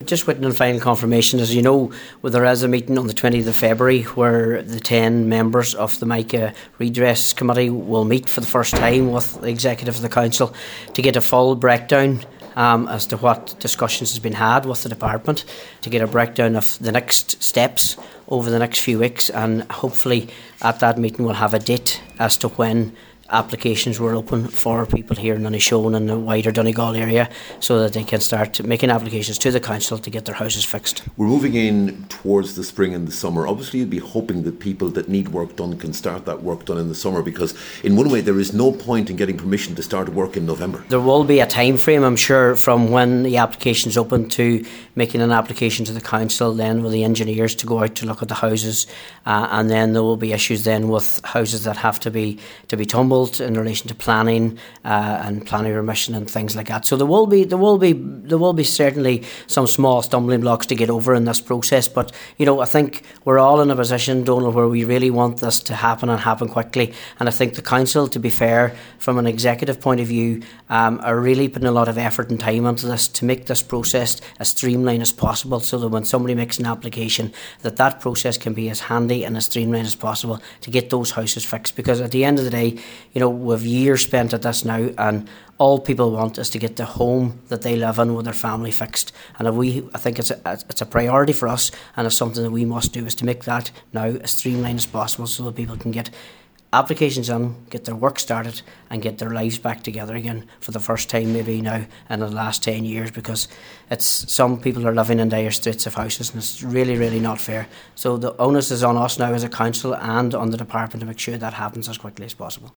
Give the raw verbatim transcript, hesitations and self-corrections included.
just waiting on final confirmation. As you know, well, there is a meeting on the twentieth of February where the ten members of the MICA Redress Committee will meet for the first time with the Executive of the Council to get a full breakdown Um, as to what discussions has been had with the department, to get a breakdown of the next steps over the next few weeks, and hopefully at that meeting we'll have a date as to when applications were open for people here in Inishowen and the wider Donegal area, so that they can start making applications to the council to get their houses fixed. We're moving in towards the spring and the summer. Obviously you'd be hoping that people that need work done can start that work done in the summer, because in one way there is no point in getting permission to start work in November. There will be a time frame, I'm sure, from when the application is open to making an application to the council, then with the engineers to go out to look at the houses, uh, and then there will be issues then with houses that have to be to be tumbled in relation to planning uh, and planning remission and things like that. So there will be there will be there will be certainly some small stumbling blocks to get over in this process. But you know, I think we're all in a position, Donal, where we really want this to happen and happen quickly. And I think the council, to be fair, from an executive point of view, um, are really putting a lot of effort and time into this to make this process as streamlined as possible, so that when somebody makes an application, that that process can be as handy and as streamlined as possible to get those houses fixed. Because at the end of the day, you know, we've years spent at this now, and all people want is to get the home that they live in with their family fixed. And if we, I think it's a, it's a priority for us, and it's something that we must do, is to make that now as streamlined as possible, so that people can get applications in, get their work started, and get their lives back together again for the first time maybe now in the last ten years, because it's some people are living in dire straits of houses, and it's really, really not fair. So the onus is on us now as a council and on the department to make sure that happens as quickly as possible.